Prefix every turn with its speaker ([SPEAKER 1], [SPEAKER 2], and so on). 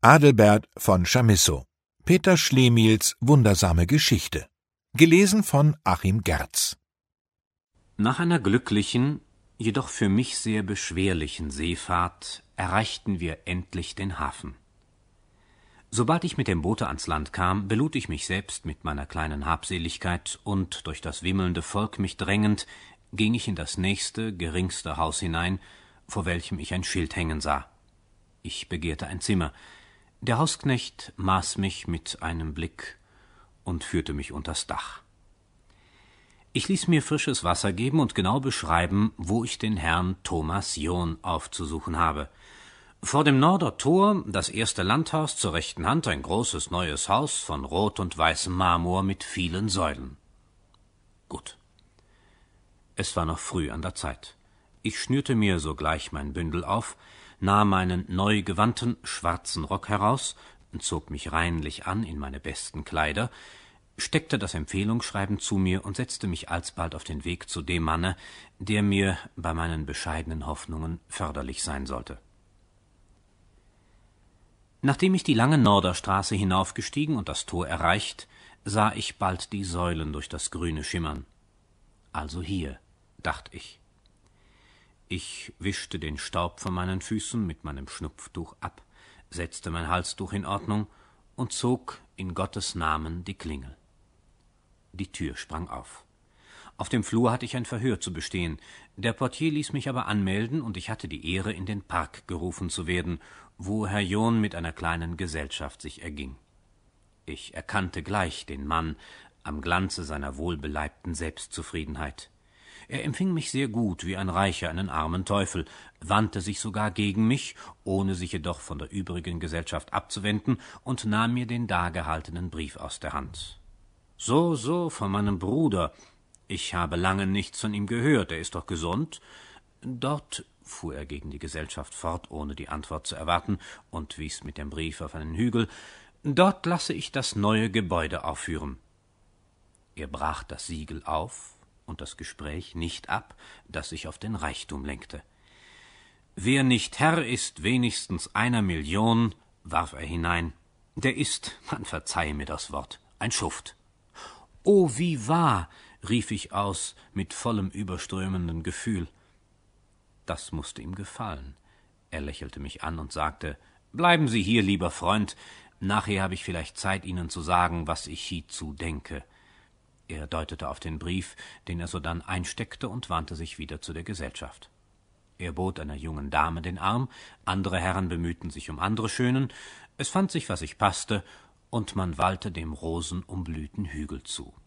[SPEAKER 1] Adelbert von Chamisso. Peter Schlemiels wundersame Geschichte. Gelesen von Achim Gerz.
[SPEAKER 2] Nach einer glücklichen, jedoch für mich sehr beschwerlichen Seefahrt erreichten wir endlich den Hafen. Sobald ich mit dem Boote ans Land kam, belud ich mich selbst mit meiner kleinen Habseligkeit, und durch das wimmelnde Volk mich drängend, ging ich in das nächste, geringste Haus hinein, vor welchem ich ein Schild hängen sah. Ich begehrte ein Zimmer. Der Hausknecht maß mich mit einem Blick und führte mich unters Dach. Ich ließ mir frisches Wasser geben und genau beschreiben, wo ich den Herrn Thomas John aufzusuchen habe. Vor dem Nordertor das erste Landhaus, zur rechten Hand ein großes neues Haus von rot und weißem Marmor mit vielen Säulen. Gut. Es war noch früh an der Zeit. Ich schnürte mir sogleich mein Bündel auf, nahm meinen neu gewandten schwarzen Rock heraus, zog mich reinlich an in meine besten Kleider, steckte das Empfehlungsschreiben zu mir und setzte mich alsbald auf den Weg zu dem Manne, der mir bei meinen bescheidenen Hoffnungen förderlich sein sollte. Nachdem ich die lange Norderstraße hinaufgestiegen und das Tor erreicht, sah ich bald die Säulen durch das Grüne schimmern. Also hier, dachte ich. Ich wischte den Staub von meinen Füßen mit meinem Schnupftuch ab, setzte mein Halstuch in Ordnung und zog in Gottes Namen die Klingel. Die Tür sprang auf. Auf dem Flur hatte ich ein Verhör zu bestehen. Der Portier ließ mich aber anmelden, und ich hatte die Ehre, in den Park gerufen zu werden, wo Herr John mit einer kleinen Gesellschaft sich erging. Ich erkannte gleich den Mann am Glanze seiner wohlbeleibten Selbstzufriedenheit. Er empfing mich sehr gut, wie ein Reicher einen armen Teufel, wandte sich sogar gegen mich, ohne sich jedoch von der übrigen Gesellschaft abzuwenden, und nahm mir den dargehaltenen Brief aus der Hand. So, von meinem Bruder. Ich habe lange nichts von ihm gehört, er ist doch gesund. Dort, fuhr er gegen die Gesellschaft fort, ohne die Antwort zu erwarten, und wies mit dem Brief auf einen Hügel, dort lasse ich das neue Gebäude aufführen. Er brach das Siegel auf und das Gespräch nicht ab, das sich auf den Reichtum lenkte. Wer nicht Herr ist wenigstens 1 Million, warf er hinein, der ist, man verzeihe mir das Wort, ein Schuft. »Oh, wie wahr«, rief ich aus, mit vollem überströmenden Gefühl. Das mußte ihm gefallen. Er lächelte mich an und sagte, »Bleiben Sie hier, lieber Freund, nachher habe ich vielleicht Zeit, Ihnen zu sagen, was ich hiezu denke.« Er deutete auf den Brief, den er sodann einsteckte, und wandte sich wieder zu der Gesellschaft. Er bot einer jungen Dame den Arm, andere Herren bemühten sich um andere Schönen, es fand sich, was sich passte, und man wallte dem rosenumblühten Hügel zu.